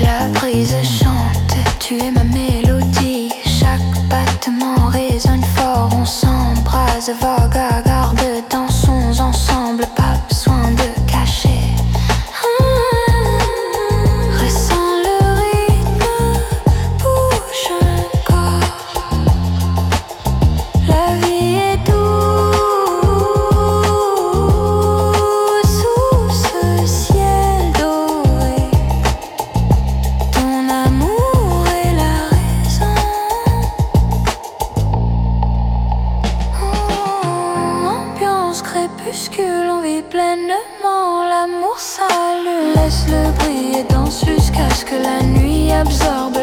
La brise chante, tu es ma mélodie. Chaque battement résonne fort, on s'embrase, vogue à garde, dansons ensemble, pas besoin de cacher. Ressens le rythme, bouge encore. La vie est douce sous ce ciel doré. Ton amour est la raison. Ambiance crépuscule, on vit pleinement. L'amour s'allume, laisse le briller, danse jusqu'à ce que la nuit absorbe